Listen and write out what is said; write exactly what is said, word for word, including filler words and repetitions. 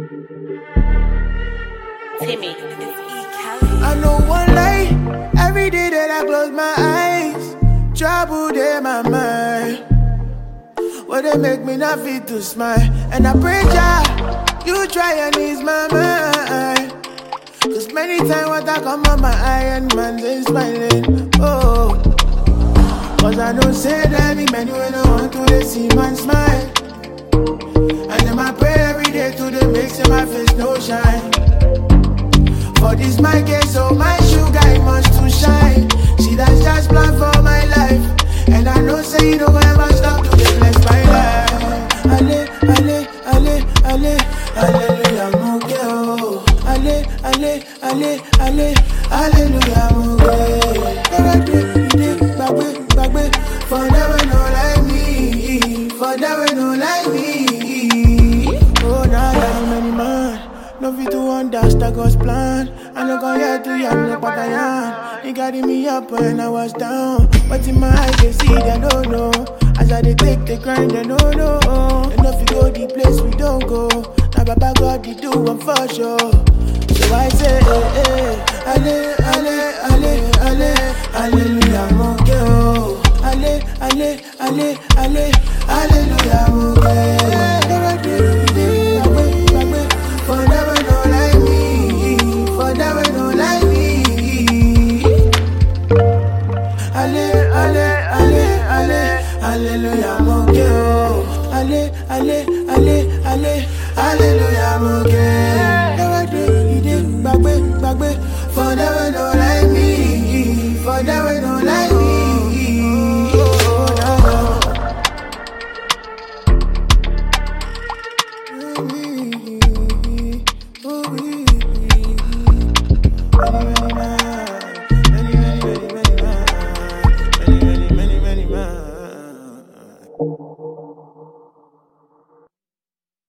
Timmy, it's E. Kelly. I know one lie, every day that I close my eyes, trouble in my mind. What they make me not feel to smile. And I pray Jah, you try and ease my mind. Cause many times what I come on my eye and man they smiling. Oh, cause I don't say that me many when I want to they see man smile. And then I pray every day to the make say my face no shine. For this my case, so my sugar it must to shine. See that's just plan for my life. And I know say you don't ever stop to the bless my life. Ale, ale, ale, ale, hallelujah, mon Dieu. Ale, ale, ale, ale, hallelujah, mon Dieu. Bagwe, bagwe, for never know like me, for never know like me. Oh, now nah, many man. No fit to understand God's plan. I no go here to you, I'm not what I am. He carried me up when I was down. But in my eyes they see, they don't know. As I they take the grind, they don't know. And if you go the place we don't go. Now Baba God, they do one for sure. So I say, eh, eh, ale, ale, ale, ale, hallelujah, mon Dieu. Ale, ale, ale, ale, hallelujah, mon Dieu. For never know like me, for never know like me. Ale, ale, ale, ale, hallelujah, mon Dieu. Ale, ale, ale, ale, hallelujah, mon Dieu. Never do, he did, bagwe, bagwe. For never know like me, for never know like me. Oh, no, no.